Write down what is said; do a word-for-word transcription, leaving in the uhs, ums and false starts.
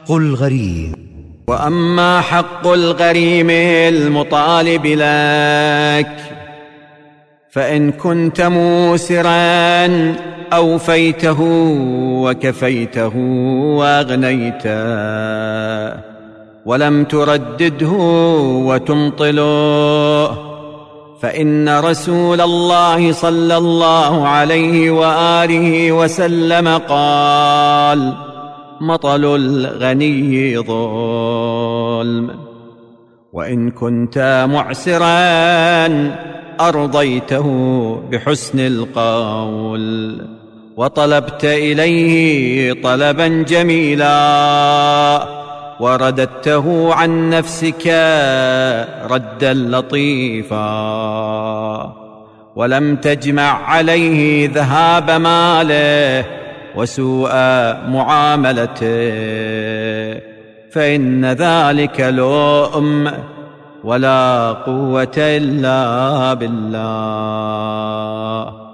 الغريم. وأما حق الغريم المطالب لك فإن كنت موسرا أوفيته وكفيته وأغنيته ولم تردده وتمطله، فإن رسول الله صلى الله عليه وآله وسلم قال: مطل الغني ظلم. وإن كنت معسرا أرضيته بحسن القول وطلبت إليه طلبا جميلا ورددته عن نفسك ردا لطيفا ولم تجمع عليه ذهاب ماله وسوء معاملته، فإن ذلك لؤم ولا قوة إلا بالله.